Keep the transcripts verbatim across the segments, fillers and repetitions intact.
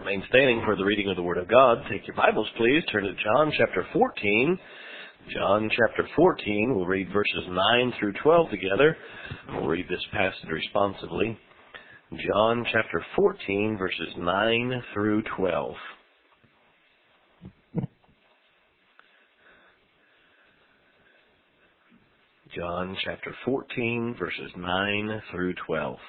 Remain standing for the reading of the Word of God. Take your Bibles, please. Turn to John chapter fourteen. John chapter fourteen. We'll read verses nine through twelve together. We'll read this passage responsively. John chapter fourteen, verses nine through twelve. John chapter fourteen, verses nine through twelve.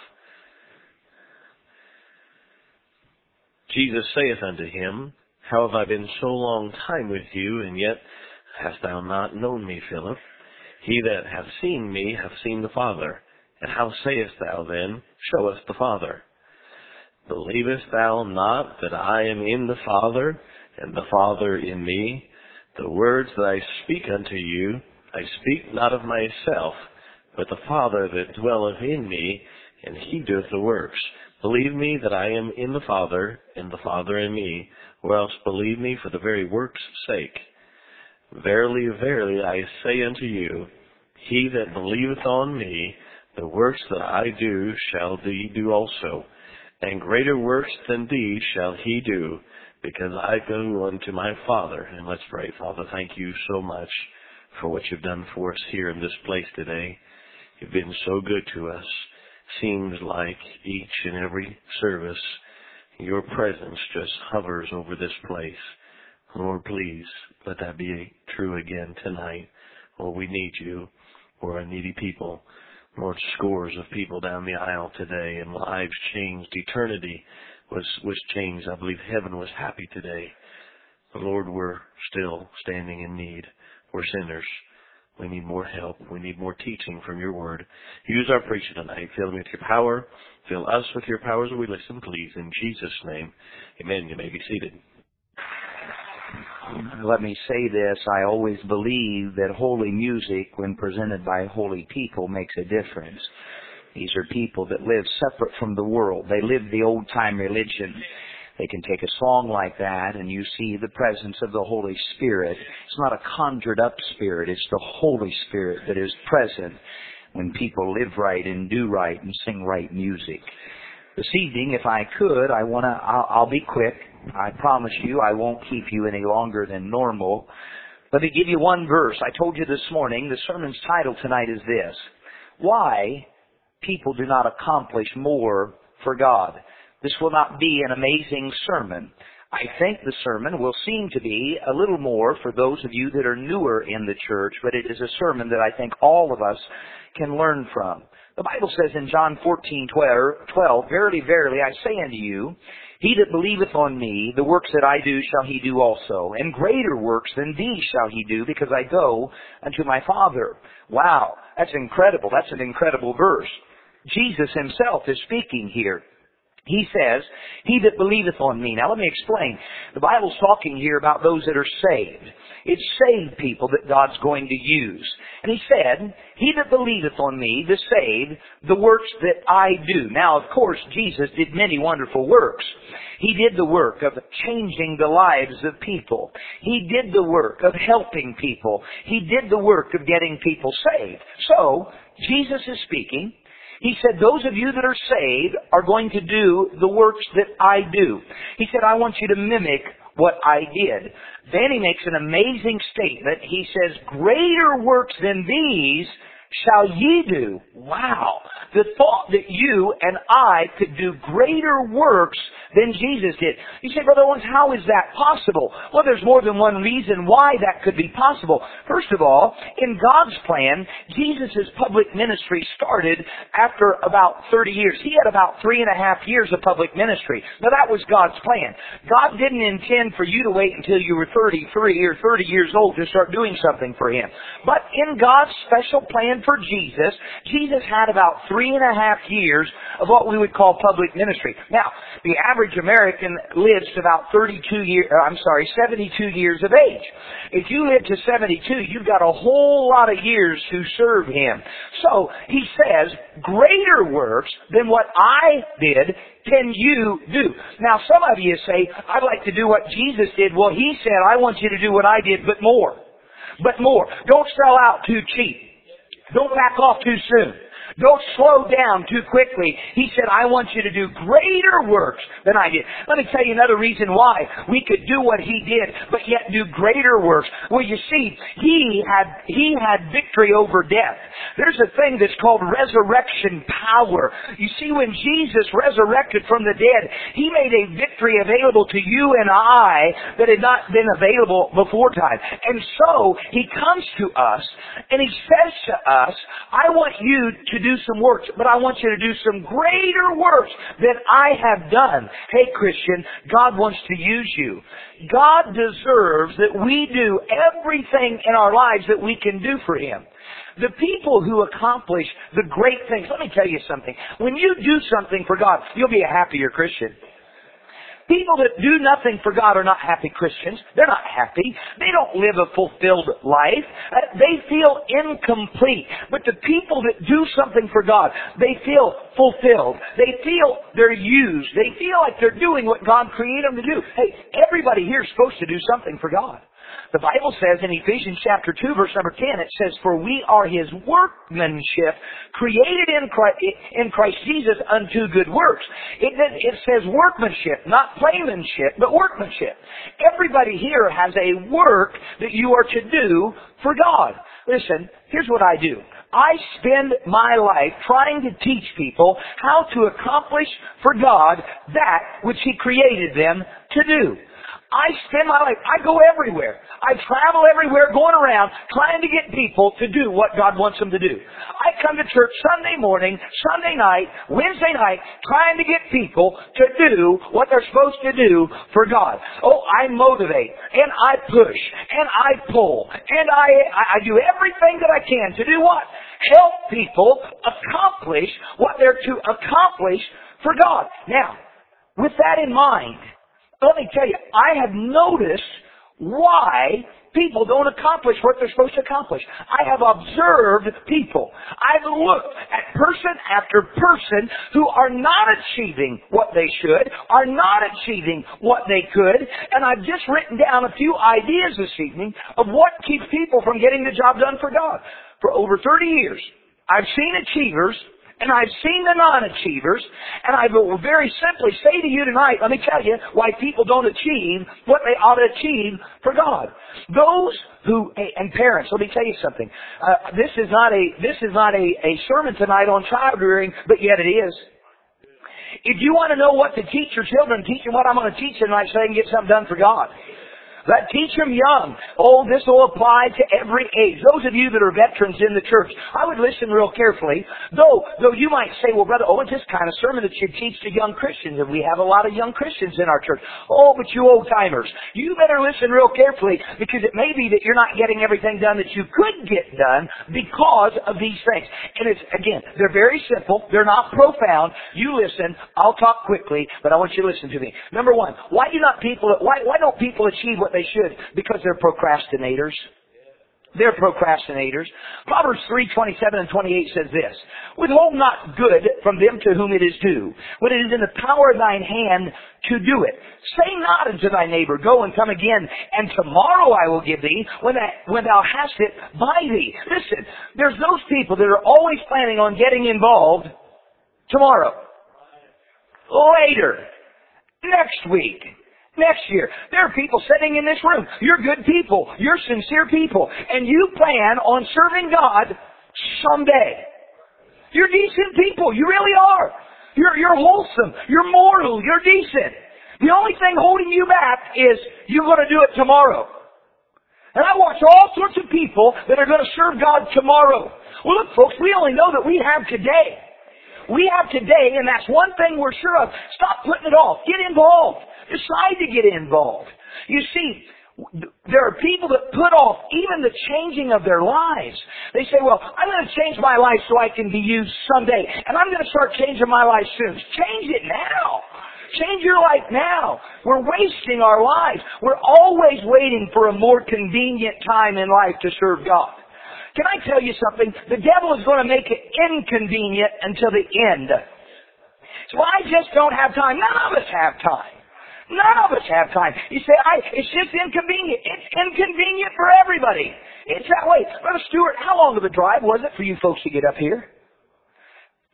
Jesus saith unto him, How have I been so long time with you, and yet hast thou not known me, Philip? He that hath seen me hath seen the Father. And how sayest thou then, Show us the Father? Believest thou not that I am in the Father, and the Father in me? The words that I speak unto you, I speak not of myself, but the Father that dwelleth in me, and he doeth the works. Believe me that I am in the Father, and the Father in me, or else believe me for the very works' sake. Verily, verily, I say unto you, he that believeth on me, the works that I do shall he do also, and greater works than these shall he do, because I go unto my Father. And let's pray. Father, thank you so much for what you've done for us here in this place today. You've been so good to us. Seems like each and every service, your presence just hovers over this place. Lord, please let that be true again tonight. Lord, we need you. We're a needy people. Lord, scores of people down the aisle today, and lives changed. Eternity was, was changed. I believe heaven was happy today. But Lord, we're still standing in need. We're sinners. We need more help. We need more teaching from your word. Use our preacher tonight. Fill me with your power. Fill us with your power as we listen, please. In Jesus' name, amen. You may be seated. Let me say this. I always believe that holy music, when presented by holy people, makes a difference. These are people that live separate from the world. They live the old-time religion. They can take a song like that and you see the presence of the Holy Spirit. It's not a conjured up spirit. It's the Holy Spirit that is present when people live right and do right and sing right music. This evening, if I could, I want to, I'll, I'll be quick. I promise you I won't keep you any longer than normal. Let me give you one verse. I told you this morning, the sermon's title tonight is this: Why People Do Not Accomplish More for God. This will not be an amazing sermon. I think the sermon will seem to be a little more for those of you that are newer in the church, but it is a sermon that I think all of us can learn from. The Bible says in John fourteen twelve, Verily, verily, I say unto you, he that believeth on me, the works that I do shall he do also, and greater works than these shall he do, because I go unto my Father. Wow, that's incredible. That's an incredible verse. Jesus himself is speaking here. He says, he that believeth on me. Now let me explain. The Bible's talking here about those that are saved. It's saved people that God's going to use. And he said, he that believeth on me, the saved, the works that I do. Now, of course, Jesus did many wonderful works. He did the work of changing the lives of people. He did the work of helping people. He did the work of getting people saved. So, Jesus is speaking. He said, those of you that are saved are going to do the works that I do. He said, I want you to mimic what I did. Then he makes an amazing statement. He says, greater works than these shall ye do. Wow. The thought that you and I could do greater works than Jesus did. You say, Brother Owens, how is that possible? Well, there's more than one reason why that could be possible. First of all, in God's plan, Jesus' public ministry started after about thirty years. He had about three and a half years of public ministry. Now, that was God's plan. God didn't intend for you to wait until you were thirty-three or thirty years old to start doing something for Him. But in God's special plan for Jesus, Jesus had about three and a half years of what we would call public ministry. Now, the average American lives to about thirty-two years, I'm sorry, seventy-two years of age. If you live to seventy-two, you've got a whole lot of years to serve Him. So, He says, greater works than what I did can you do. Now, some of you say, I'd like to do what Jesus did. Well, He said, I want you to do what I did, but more. But more. Don't sell out too cheap. Don't back off too soon. Don't slow down too quickly. He said, I want you to do greater works than I did. Let me tell you another reason why we could do what He did, but yet do greater works. Well, you see, He had, He had victory over death. There's a thing that's called resurrection power. You see, when Jesus resurrected from the dead, He made a victory available to you and I that had not been available before time. And so, He comes to us, and He says to us, I want you to do some works, but I want you to do some greater works than I have done. Hey, Christian, God wants to use you. God deserves that we do everything in our lives that we can do for Him. The people who accomplish the great things, let me tell you something. When you do something for God, you'll be a happier Christian. People that do nothing for God are not happy Christians. They're not happy. They don't live a fulfilled life. Uh, they feel incomplete. But the people that do something for God, they feel fulfilled. They feel they're used. They feel like they're doing what God created them to do. Hey, everybody here is supposed to do something for God. The Bible says in Ephesians chapter two, verse number ten, it says, for we are His workmanship, created in Christ, in Christ Jesus unto good works. It, it says workmanship, not playmanship, but workmanship. Everybody here has a work that you are to do for God. Listen, here's what I do. I spend my life trying to teach people how to accomplish for God that which He created them to do. I spend my life, I go everywhere. I travel everywhere going around trying to get people to do what God wants them to do. I come to church Sunday morning, Sunday night, Wednesday night, trying to get people to do what they're supposed to do for God. Oh, I motivate, and I push, and I pull, and I, I do everything that I can to do what? Help people accomplish what they're to accomplish for God. Now, with that in mind, let me tell you, I have noticed why people don't accomplish what they're supposed to accomplish. I have observed people. I've looked at person after person who are not achieving what they should, are not achieving what they could, and I've just written down a few ideas this evening of what keeps people from getting the job done for God. For over thirty years, I've seen achievers, and I've seen the non-achievers, and I will very simply say to you tonight, let me tell you why people don't achieve what they ought to achieve for God. Those who, and parents, let me tell you something. Uh, this is not a, this is not a, a sermon tonight on child rearing, but yet it is. If you want to know what to teach your children, teach them what I'm going to teach tonight so they can get something done for God. Let teach them young. Oh, this will apply to every age. Those of you that are veterans in the church, I would listen real carefully. Though, though you might say, well, Brother Owen, this kind of sermon that you teach to young Christians, and we have a lot of young Christians in our church. Oh, but you old-timers, you better listen real carefully, because it may be that you're not getting everything done that you could get done because of these things. And it's, again, they're very simple. They're not profound. You listen. I'll talk quickly, but I want you to listen to me. Number one, why do not people, why, why don't people achieve what they should? Because they're procrastinators. They're procrastinators. Proverbs three, twenty-seven and twenty-eight says this, withhold not good from them to whom it is due, when it is in the power of thine hand to do it. Say not unto thy neighbor, go and come again, and tomorrow I will give thee, when, that, when thou hast it by thee. Listen, there's those people that are always planning on getting involved tomorrow, later, next week, next year. There are people sitting in this room. You're good people. You're sincere people. And you plan on serving God someday. You're decent people. You really are. You're, you're wholesome. You're moral. You're decent. The only thing holding you back is you're going to do it tomorrow. And I watch all sorts of people that are going to serve God tomorrow. Well, look, folks, we only know that we have today. We have today, and that's one thing we're sure of. Stop putting it off. Get involved. Decide to get involved. You see, there are people that put off even the changing of their lives. They say, well, I'm going to change my life so I can be used someday. And I'm going to start changing my life soon. Change it now. Change your life now. We're wasting our lives. We're always waiting for a more convenient time in life to serve God. Can I tell you something? The devil is going to make it inconvenient until the end. So I just don't have time. None of us have time. None of us have time. You say, I, it's just inconvenient. It's inconvenient for everybody. It's that way. Brother Stewart, how long of a drive was it for you folks to get up here?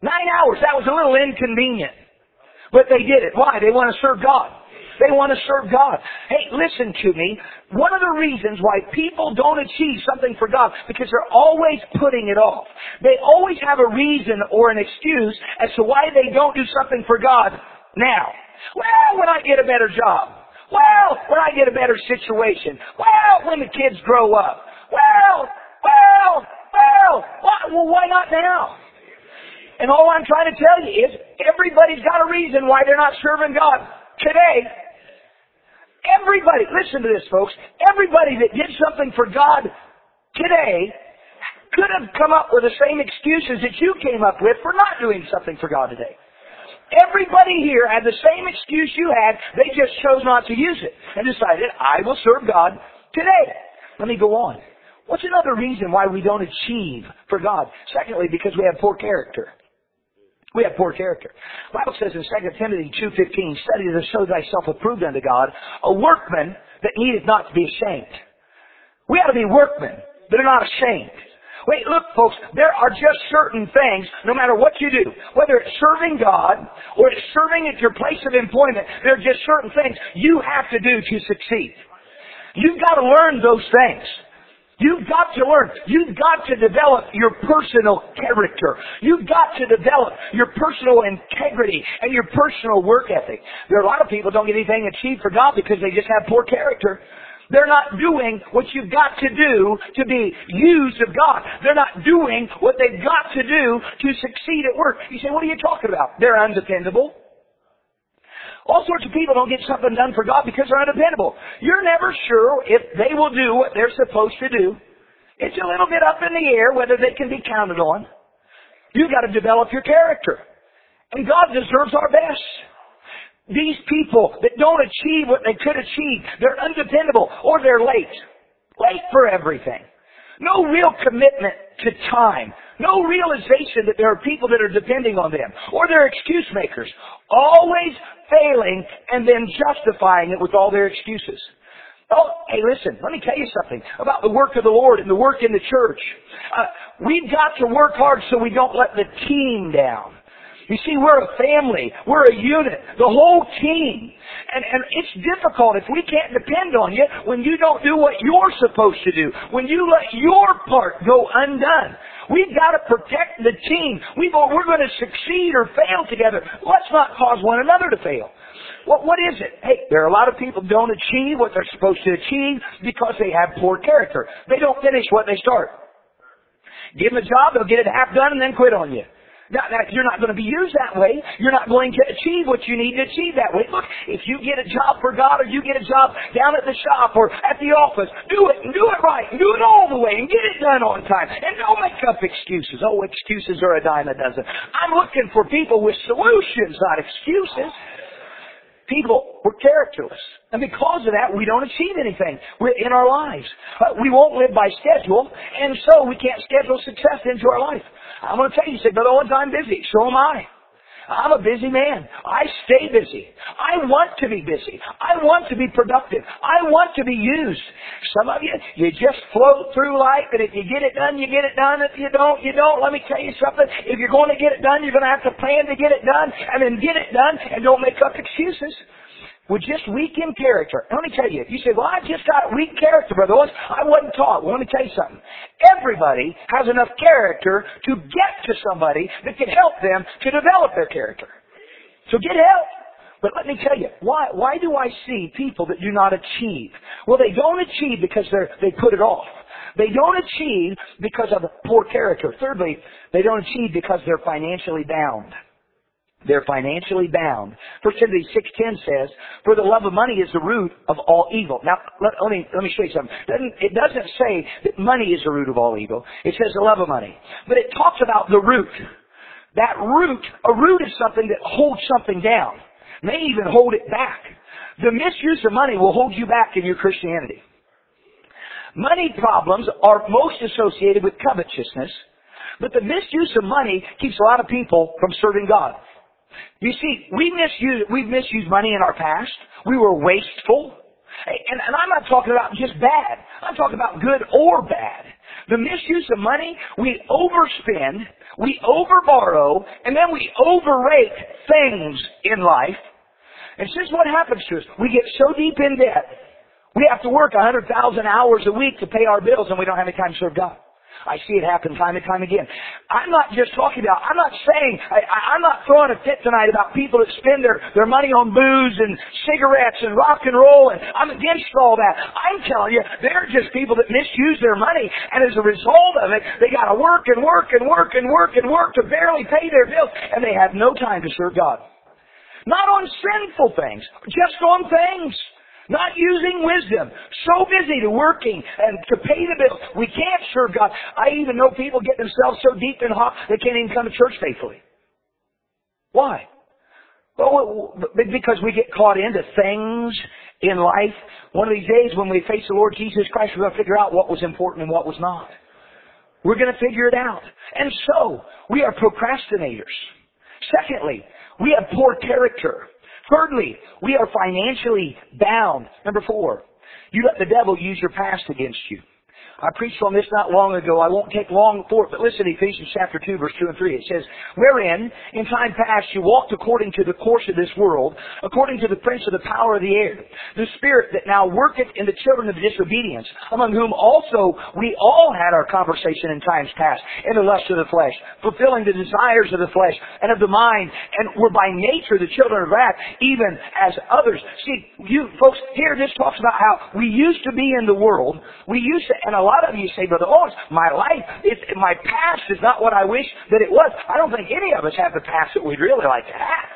Nine hours. That was a little inconvenient. But they did it. Why? They want to serve God. They want to serve God. Hey, listen to me. One of the reasons why people don't achieve something for God, because they're always putting it off. They always have a reason or an excuse as to why they don't do something for God now. Well, when I get a better job. Well, when I get a better situation. Well, when the kids grow up. Well, well, well, well, why not now? And all I'm trying to tell you is everybody's got a reason why they're not serving God today. Everybody, listen to this, folks. Everybody that did something for God today could have come up with the same excuses that you came up with for not doing something for God today. Everybody here had the same excuse you had. They just chose not to use it and decided, I will serve God today. Let me go on. What's another reason why we don't achieve for God? Secondly, because we have poor character. We have poor character. The Bible says in Second Timothy two fifteen, study to show thyself approved unto God, a workman that needeth not to be ashamed. We ought to be workmen that are not ashamed. Wait, look, folks, there are just certain things, no matter what you do, whether it's serving God or it's serving at your place of employment, there are just certain things you have to do to succeed. You've got to learn those things. You've got to learn. You've got to develop your personal character. You've got to develop your personal integrity and your personal work ethic. There are a lot of people who don't get anything achieved for God because they just have poor character. They're not doing what you've got to do to be used of God. They're not doing what they've got to do to succeed at work. You say, what are you talking about? They're undependable. All sorts of people don't get something done for God because they're undependable. You're never sure if they will do what they're supposed to do. It's a little bit up in the air whether they can be counted on. You've got to develop your character. And God deserves our best. These people that don't achieve what they could achieve, they're undependable or they're late. Late for everything. No real commitment to time. No realization that there are people that are depending on them. Or they're excuse makers. Always failing and then justifying it with all their excuses. Oh, hey, listen, let me tell you something about the work of the Lord and the work in the church. Uh, we've got to work hard so we don't let the team down. You see, we're a family. We're a unit. The whole team. And, and it's difficult if we can't depend on you when you don't do what you're supposed to do. When you let your part go undone. We've got to protect the team. We've, we're going to succeed or fail together. Let's not cause one another to fail. What, what is it? Hey, there are a lot of people who don't achieve what they're supposed to achieve because they have poor character. They don't finish what they start. Give them a job, they'll get it half done and then quit on you. Now, now, you're not going to be used that way. You're not going to achieve what you need to achieve that way. Look, if you get a job for God or you get a job down at the shop or at the office, do it and do it right and do it all the way and get it done on time. And don't make up excuses. Oh, excuses are a dime a dozen. I'm looking for people with solutions, not excuses. People, we're characterless. And because of that, we don't achieve anything in our lives. Uh, we won't live by schedule, and so we can't schedule success into our life. I'm going to tell you, you say, Brother Owens, I'm busy. So am I. I'm a busy man. I stay busy. I want to be busy. I want to be productive. I want to be used. Some of you, you just float through life, and if you get it done, you get it done. If you don't, you don't. Let me tell you something. If you're going to get it done, you're going to have to plan to get it done, and then get it done, and don't make up excuses. We're just weak in character. And let me tell you, if you say, well, I've just got weak character, Brother Owens, I wasn't taught. Well, let me tell you something. Everybody has enough character to get to somebody that can help them to develop their character. So get help. But let me tell you, why why do I see people that do not achieve? Well, they don't achieve because they're they put it off. They don't achieve because of poor character. Thirdly, they don't achieve because they're financially bound. They're financially bound. First Timothy six ten says, for the love of money is the root of all evil. Now, let, let me let me show you something. It doesn't, it doesn't say that money is the root of all evil. It says the love of money. But it talks about the root. That root, a root is something that holds something down. May even hold it back. The misuse of money will hold you back in your Christianity. Money problems are most associated with covetousness, but the misuse of money keeps a lot of people from serving God. You see, we misuse, we've misused money in our past. We were wasteful. And, and I'm not talking about just bad. I'm talking about good or bad. The misuse of money, we overspend, we overborrow, and then we overrate things in life. And this is what happens to us. We get so deep in debt, we have to work one hundred thousand hours a week to pay our bills, and we don't have any time to serve God. I see it happen time and time again. I'm not just talking about, I'm not saying, I, I'm not throwing a fit tonight about people that spend their, their money on booze and cigarettes and rock and roll, and I'm against all that. I'm telling you, they're just people that misuse their money, and as a result of it, they gotta work and work and work and work and work to barely pay their bills, and they have no time to serve God. Not on sinful things, just on things. Not using wisdom. So busy to working and to pay the bills. We can't serve God. I even know people get themselves so deep in hot they can't even come to church faithfully. Why? Well, because we get caught into things in life. One of these days when we face the Lord Jesus Christ, we're going to figure out what was important and what was not. We're going to figure it out. And so, we are procrastinators. Secondly, we have poor character. Thirdly, we are financially bound. Number four, you let the devil use your past against you. I preached on this not long ago. I won't take long for it, but listen to Ephesians chapter two, verse two and three. It says, wherein, in time past, you walked according to the course of this world, according to the prince of the power of the air, the spirit that now worketh in the children of disobedience, among whom also we all had our conversation in times past, in the lust of the flesh, fulfilling the desires of the flesh and of the mind, and were by nature the children of wrath, even as others. See, you folks, here this talks about how we used to be in the world, we used to, and a lot of you say, Brother Owens, my life, it, my past is not what I wish that it was. I don't think any of us have the past that we'd really like to have.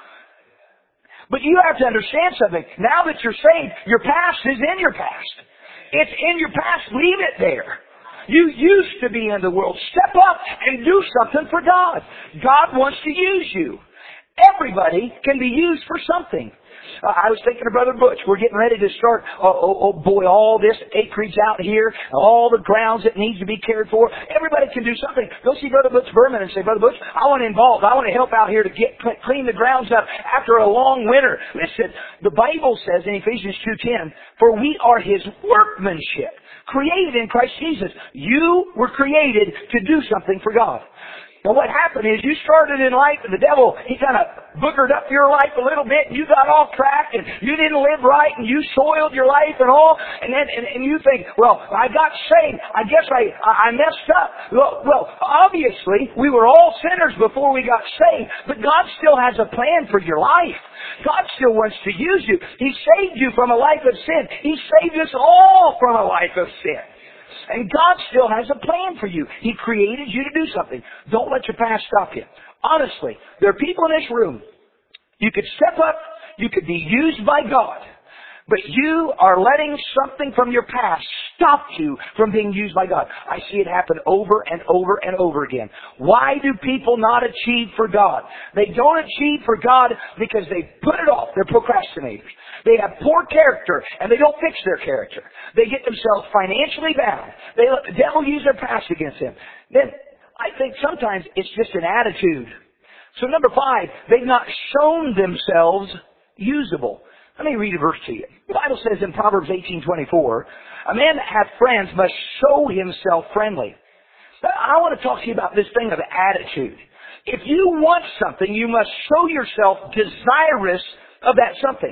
But you have to understand something. Now that you're saved, your past is in your past. It's in your past. Leave it there. You used to be in the world. Step up and do something for God. God wants to use you. Everybody can be used for something. Uh, I was thinking of Brother Butch. We're getting ready to start, oh, oh, oh boy, all this acreage out here, all the grounds that needs to be cared for. Everybody can do something. Go see Brother Butch Berman and say, Brother Butch, I want to involve. I want to help out here to get clean the grounds up after a long winter. Listen, the Bible says in Ephesians two ten, for we are His workmanship, created in Christ Jesus. You were created to do something for God. Now what happened is you started in life and the devil, he kind of boogered up your life a little bit and you got off track and you didn't live right and you soiled your life and all. And then and, and you think, well, I got saved. I guess I, I messed up. Well, well, obviously we were all sinners before we got saved, but God still has a plan for your life. God still wants to use you. He saved you from a life of sin. He saved us all from a life of sin. And God still has a plan for you. He created you to do something. Don't let your past stop you. Honestly, there are people in this room. You could step up. You could be used by God. But you are letting something from your past stop you from being used by God. I see it happen over and over and over again. Why do people not achieve for God? They don't achieve for God because they put it off. They're procrastinators. They have poor character and they don't fix their character. They get themselves financially bound. They let the devil use their past against them. Then I think sometimes it's just an attitude. So number five, they've not shown themselves usable. Let me read a verse to you. The Bible says in Proverbs eighteen twenty-four, a man that hath friends must show himself friendly. But I want to talk to you about this thing of attitude. If you want something, you must show yourself desirous of that something.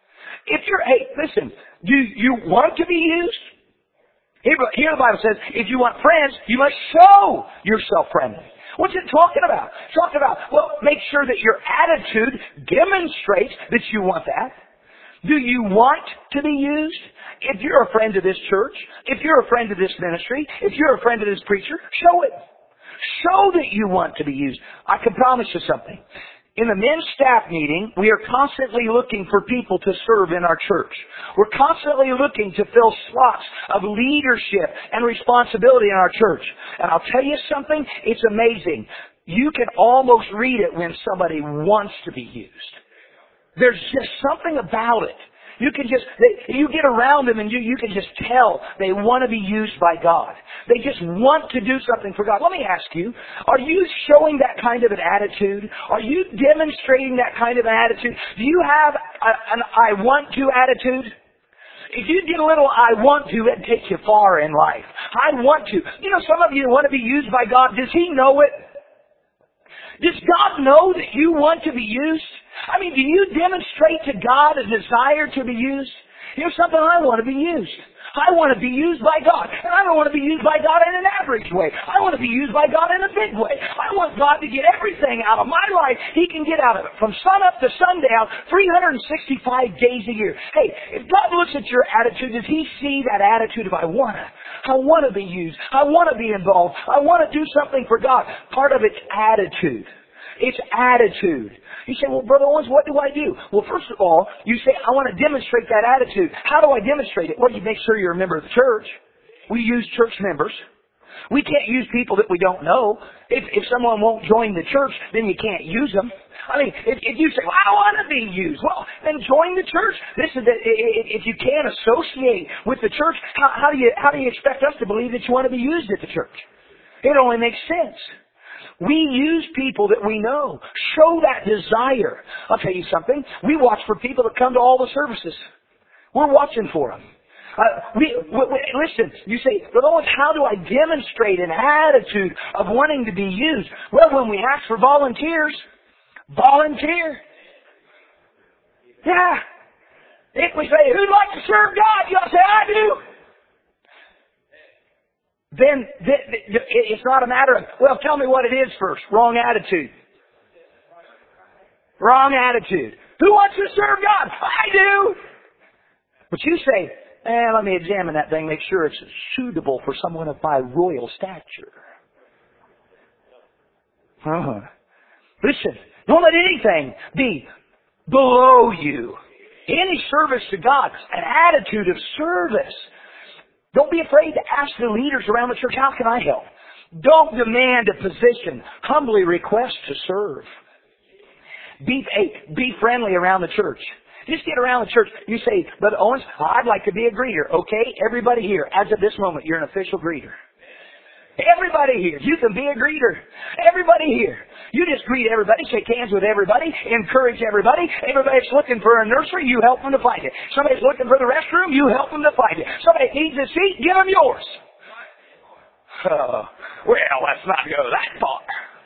If you're, hey, listen, do you want to be used? Here, here the Bible says, if you want friends, you must show yourself friendly. What's it talking about? It's talking about, well, make sure that your attitude demonstrates that you want that. Do you want to be used? If you're a friend of this church, if you're a friend of this ministry, if you're a friend of this preacher, show it. Show that you want to be used. I can promise you something. In the men's staff meeting, we are constantly looking for people to serve in our church. We're constantly looking to fill slots of leadership and responsibility in our church. And I'll tell you something, it's amazing. You can almost read it when somebody wants to be used. There's just something about it. You can just, they, you get around them and you, you can just tell they want to be used by God. They just want to do something for God. Let me ask you, are you showing that kind of an attitude? Are you demonstrating that kind of an attitude? Do you have a, an I want to attitude? If you get a little I want to, it takes you far in life. I want to. You know, some of you want to be used by God. Does He know it? Does God know that you want to be used? I mean, do you demonstrate to God a desire to be used? Here's something, I want to be used. I want to be used by God. And I don't want to be used by God in an average way. I want to be used by God in a big way. I want God to get everything out of my life He can get out of it. From sun up to sundown, three hundred sixty-five days a year. Hey, if God looks at your attitude, does He see that attitude of I want to? I want to be used. I want to be involved. I want to do something for God. Part of it's attitude. It's attitude. You say, well, Brother Owens, what do I do? Well, first of all, you say, I want to demonstrate that attitude. How do I demonstrate it? Well, you make sure you're a member of the church. We use church members. We can't use people that we don't know. If, if someone won't join the church, then you can't use them. I mean, if, if you say, well, I want to be used, well, then join the church. This is the, if you can't associate with the church, how, how do you how do you expect us to believe that you want to be used at the church? It only makes sense. We use people that we know. Show that desire. I'll tell you something. We watch for people that come to all the services. We're watching for them. Uh, we, we, we, listen, you say, Brother Owens, how do I demonstrate an attitude of wanting to be used? Well, when we ask for volunteers, volunteer. Yeah. If we say, who'd like to serve God? You'll say, I do. Then it's not a matter of, well, tell me what it is first. Wrong attitude. Wrong attitude. Who wants to serve God? I do. But you say, eh, let me examine that thing, make sure it's suitable for someone of my royal stature. Uh-huh. Listen, don't let anything be below you. Any service to God, an attitude of service. Don't be afraid to ask the leaders around the church, how can I help? Don't demand a position. Humbly request to serve. Be, hey, be friendly around the church. Just get around the church. You say, Brother Owens, I'd like to be a greeter. Okay, everybody here, as of this moment, you're an official greeter. Everybody here, you can be a greeter. Everybody here. You just greet everybody, shake hands with everybody, encourage everybody. Everybody's looking for a nursery, you help them to find it. Somebody's looking for the restroom, you help them to find it. Somebody needs a seat, give them yours. Oh, well, let's not go that far.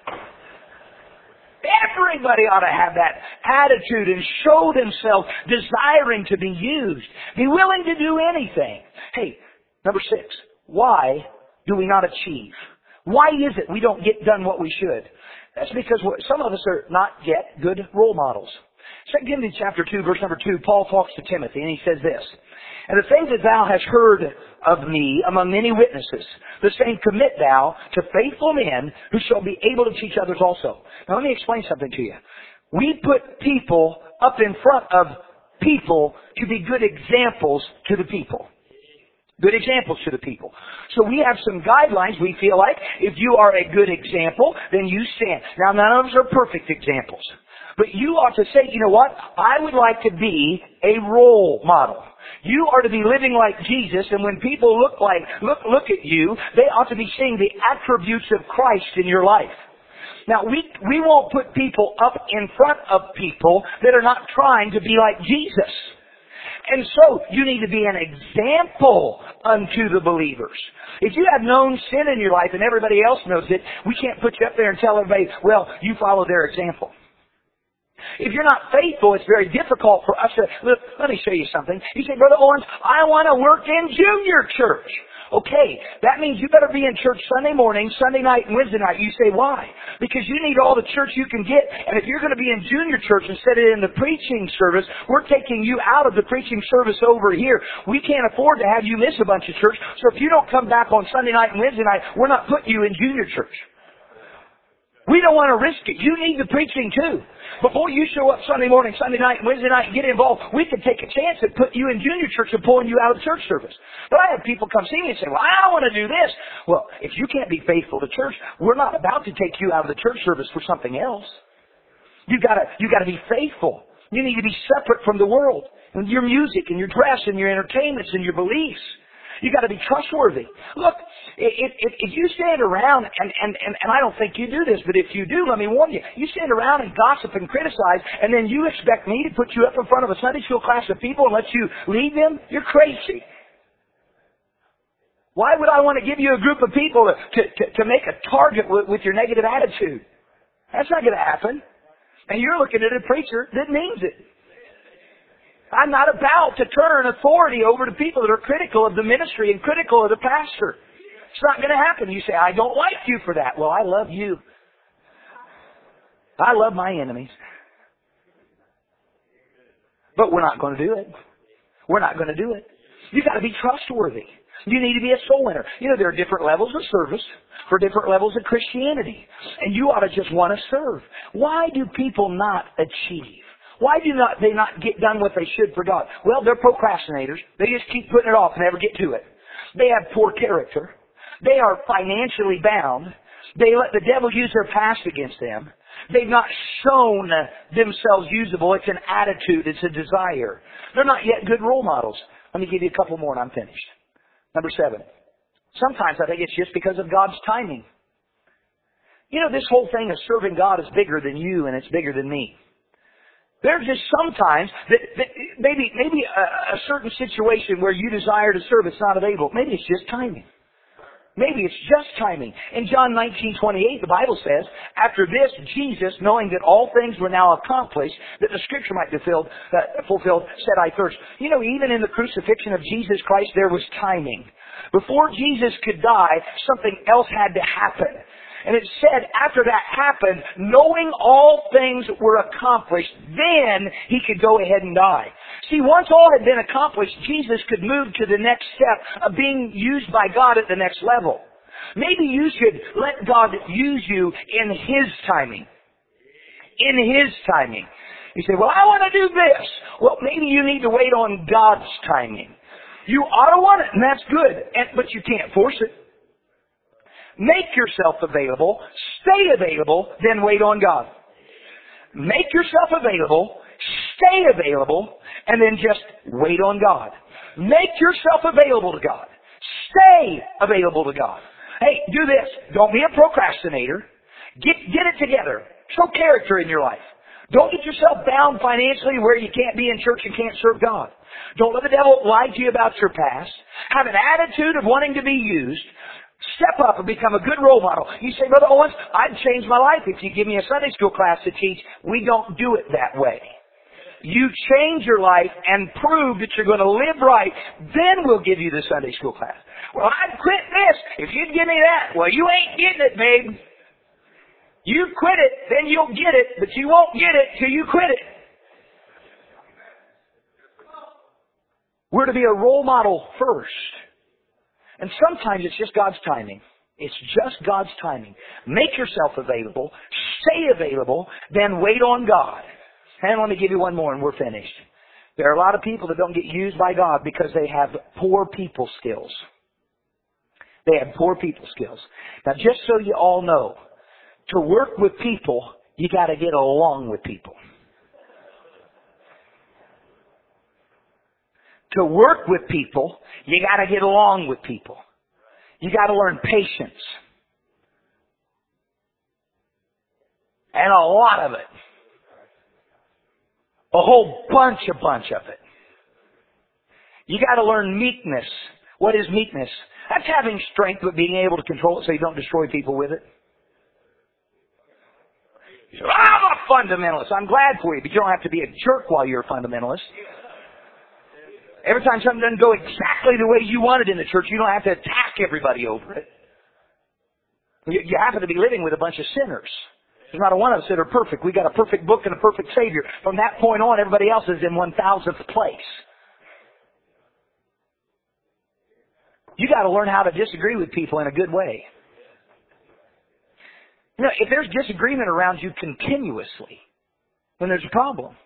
Everybody ought to have that attitude and show themselves desiring to be used. Be willing to do anything. Hey, number six, why do we not achieve? Why is it we don't get done what we should? That's because some of us are not yet good role models. Second Timothy chapter two, verse number two, Paul talks to Timothy and he says this, and the things that thou hast heard of me among many witnesses, the same commit thou to faithful men who shall be able to teach others also. Now let me explain something to you. We put people up in front of people to be good examples to the people. Good examples to the people. So we have some guidelines. We feel like if you are a good example, then you stand. Now, none of us are perfect examples. But you ought to say, you know what? I would like to be a role model. You are to be living like Jesus, and when people look like look look at you, they ought to be seeing the attributes of Christ in your life. Now, we we won't put people up in front of people that are not trying to be like Jesus. And so, you need to be an example unto the believers. If you have known sin in your life and everybody else knows it, we can't put you up there and tell everybody, well, you follow their example. If you're not faithful, it's very difficult for us to, look, let me show you something. You say, Brother Owens, I want to work in junior church. Okay, that means you better be in church Sunday morning, Sunday night, and Wednesday night. You say, why? Because you need all the church you can get. And if you're going to be in junior church instead of in the preaching service, we're taking you out of the preaching service over here. We can't afford to have you miss a bunch of church. So if you don't come back on Sunday night and Wednesday night, we're not putting you in junior church. We don't want to risk it. You need the preaching too. Before you show up Sunday morning, Sunday night, and Wednesday night and get involved, we could take a chance at putting you in junior church and pulling you out of the church service. But I have people come see me and say, well, I want to do this. Well, if you can't be faithful to church, we're not about to take you out of the church service for something else. You've got to, you've got to be faithful. You need to be separate from the world. And your music and your dress and your entertainments and your beliefs. You got to be trustworthy. Look, if, if, if you stand around, and, and, and, and I don't think you do this, but if you do, let me warn you. You stand around and gossip and criticize, and then you expect me to put you up in front of a Sunday school class of people and let you lead them? You're crazy. Why would I want to give you a group of people to, to, to make a target with, with your negative attitude? That's not going to happen. And you're looking at a preacher that means it. I'm not about to turn authority over to people that are critical of the ministry and critical of the pastor. It's not going to happen. You say, I don't like you for that. Well, I love you. I love my enemies. But we're not going to do it. We're not going to do it. You've got to be trustworthy. You need to be a soul winner. You know, there are different levels of service for different levels of Christianity. And you ought to just want to serve. Why do people not achieve? Why do not they not get done what they should for God? Well, they're procrastinators. They just keep putting it off and never get to it. They have poor character. They are financially bound. They let the devil use their past against them. They've not shown themselves usable. It's an attitude. It's a desire. They're not yet good role models. Let me give you a couple more and I'm finished. Number seven. Sometimes I think it's just because of God's timing. You know, this whole thing of serving God is bigger than you and it's bigger than me. There's just sometimes that, that maybe maybe a, a certain situation where you desire to serve, it's not available. Maybe it's just timing. Maybe it's just timing. In John nineteen twenty-eight, the Bible says, after this, Jesus, knowing that all things were now accomplished, that the Scripture might be filled, uh, fulfilled, said, I thirst. You know, even in the crucifixion of Jesus Christ, there was timing. Before Jesus could die, something else had to happen. And it said, after that happened, knowing all things were accomplished, then he could go ahead and die. See, once all had been accomplished, Jesus could move to the next step of being used by God at the next level. Maybe you should let God use you in His timing. In His timing. You say, well, I want to do this. Well, maybe you need to wait on God's timing. You ought to want it, and that's good, and, but you can't force it. Make yourself available, stay available, then wait on God. Make yourself available, stay available, and then just wait on God. Make yourself available to God. Stay available to God. Hey, do this. Don't be a procrastinator. Get, get it together. Show character in your life. Don't get yourself bound financially where you can't be in church and can't serve God. Don't let the devil lie to you about your past. Have an attitude of wanting to be used. Step up and become a good role model. You say, Brother Owens, I'd change my life if you give me a Sunday school class to teach. We don't do it that way. You change your life and prove that you're going to live right. Then we'll give you the Sunday school class. Well, I'd quit this if you'd give me that. Well, you ain't getting it, babe. You quit it, then you'll get it, but you won't get it till you quit it. We're to be a role model first. And sometimes it's just God's timing. It's just God's timing. Make yourself available. Stay available. Then wait on God. And let me give you one more and we're finished. There are a lot of people that don't get used by God because they have poor people skills. They have poor people skills. Now just so you all know, to work with people, you got to get along with people. To work with people, you got to get along with people. You got to learn patience. And a lot of it. A whole bunch, a bunch of it. You got to learn meekness. What is meekness? That's having strength but being able to control it so you don't destroy people with it. You say, I'm a fundamentalist. I'm glad for you, but you don't have to be a jerk while you're a fundamentalist. Every time something doesn't go exactly the way you want it in the church, you don't have to attack everybody over it. You, you happen to be living with a bunch of sinners. There's not a one of us that are perfect. We got a perfect book and a perfect Savior. From that point on, everybody else is in one thousandth place. You got to learn how to disagree with people in a good way. You know, if there's disagreement around you continuously, then there's a problem.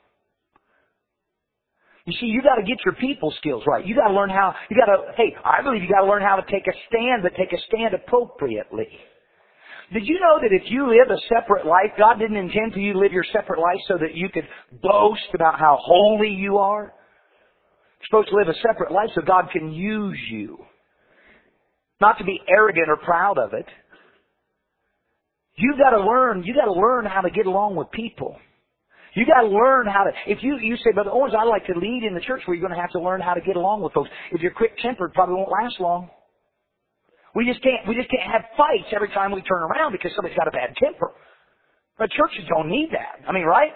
You see, you got to get your people skills right. You got to learn how, you got to, hey, I believe you got to learn how to take a stand, but take a stand appropriately. Did you know that if you live a separate life, God didn't intend for you to live your separate life so that you could boast about how holy you are? You're supposed to live a separate life so God can use you. not to be arrogant or proud of it. You got to learn. You got to learn how to get along with people. You got to learn how to. If you you say, Brother Owens, I like to lead in the church, well, you're going to have to learn how to get along with folks. If you're quick-tempered, probably won't last long. We just can't. We just can't have fights every time we turn around because somebody's got a bad temper. But churches don't need that. I mean, right?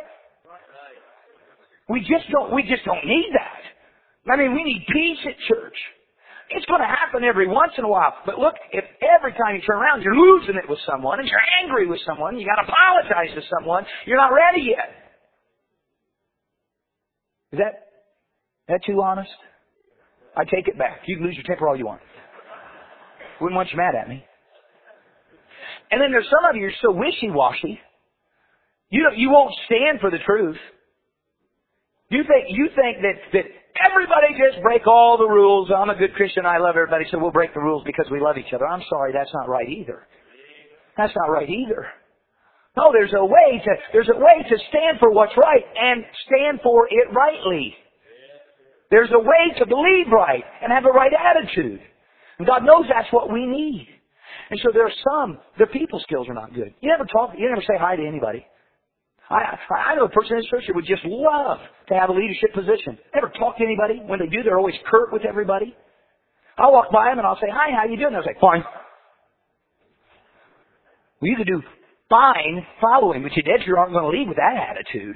We just don't. We just don't need that. I mean, we need peace at church. It's going to happen every once in a while. But look, if every time you turn around you're losing it with someone and you're angry with someone, you got to apologize to someone, you're not ready yet. Is that that too honest? I take it back. You can lose your temper all you want. Wouldn't want you mad at me. And then there's some of you who are so wishy-washy. You don't, you won't stand for the truth. You think you think that that everybody just break all the rules. I'm a good Christian. I love everybody, so we'll break the rules because we love each other. I'm sorry, that's not right either. That's not right either. No, there's a way to there's a way to stand for what's right and stand for it rightly. There's a way to believe right and have the right attitude. And God knows that's what we need. And so there are some, their people skills are not good. You never talk, you never say hi to anybody. I, I know a person in this church that would just love to have a leadership position. Never talk to anybody. When they do, they're always curt with everybody. I'll walk by them and I'll say, hi, how you doing? They'll say, fine. Well, you could do fine following, but you dead sure aren't going to lead with that attitude.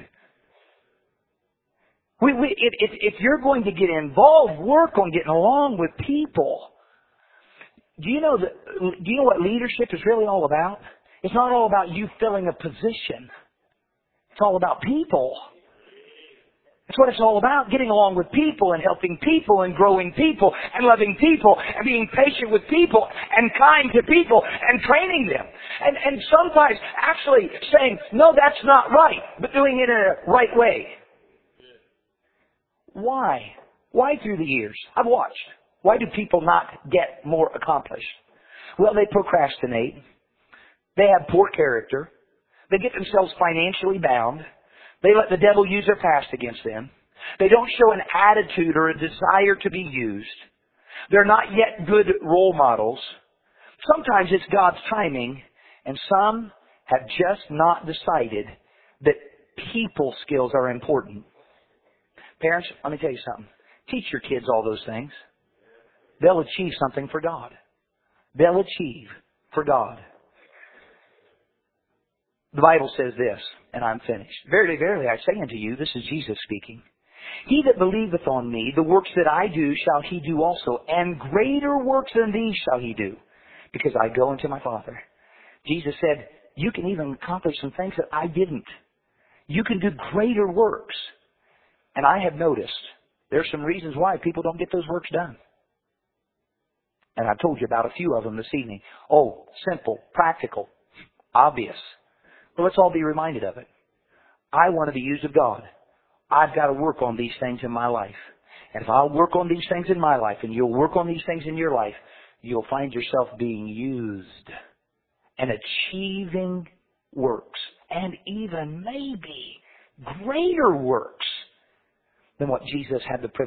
We, we, if, if, if you're going to get involved, work on getting along with people. Do you know that? Do you know what leadership is really all about? It's not all about you filling a position. It's all about people. That's what it's all about, getting along with people and helping people and growing people and loving people and being patient with people and kind to people and training them. And, and sometimes actually saying, no, that's not right, but doing it in a right way. Why? Why through the years? I've watched. Why do people not get more accomplished? Well, they procrastinate. They have poor character. They get themselves financially bound. They let the devil use their past against them. They don't show an attitude or a desire to be used. They're not yet good role models. Sometimes it's God's timing, and some have just not decided that people skills are important. Parents, let me tell you something. Teach your kids all those things. They'll achieve something for God. They'll achieve for God. The Bible says this, and I'm finished. Verily, verily, I say unto you, this is Jesus speaking. He that believeth on me, the works that I do shall he do also, and greater works than these shall he do, because I go unto my Father. Jesus said, you can even accomplish some things that I didn't. You can do greater works. And I have noticed there's some reasons why people don't get those works done. And I've told you about a few of them this evening. Oh, simple, practical, obvious. But let's all be reminded of it. I want to be used of God. I've got to work on these things in my life. And if I'll work on these things in my life and you'll work on these things in your life, you'll find yourself being used and achieving works. And even maybe greater works than what Jesus had the privilege